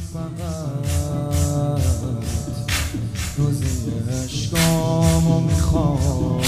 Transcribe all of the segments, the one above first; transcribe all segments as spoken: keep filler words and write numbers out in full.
فقط روزی عشقامو میخوام،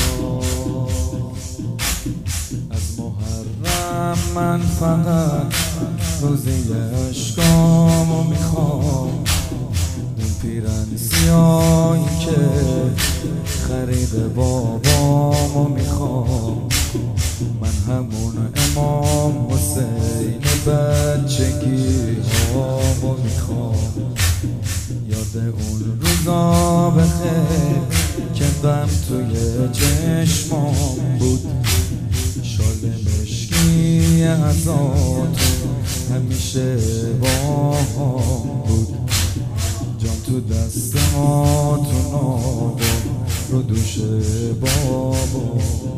از محرم من فقط روزی عشقامو میخوام. اون پیرن سیاهی که خرید بابامو میخوام، من همون امام حسین بچگی هامو میخوام. یاد اون روزا بخیر که غم توی چشمام بود، شال مشکی ازاتون همیشه با هم بود. جان تو دستاتون آبا رو دوش بابا،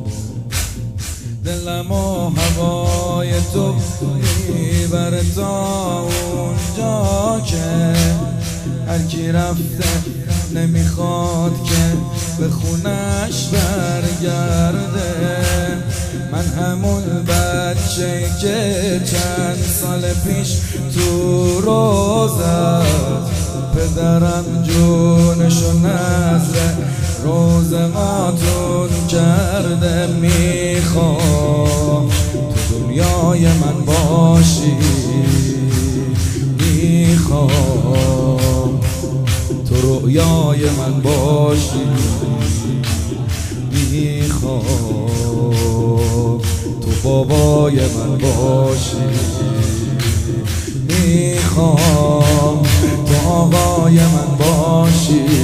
دلم و هوای تو میبره تا اونجا که هر کی رفته نمیخواد که به خونش برگرده. من همون بچه که چند سال پیش تو روزت پدرم جونشو نذر روزقاتون کرده. میخوام تو دنیای من باشی، میخوام تو رویای من باشی، میخوام تو بابای من باشی، میخوام تو آقای من باشی،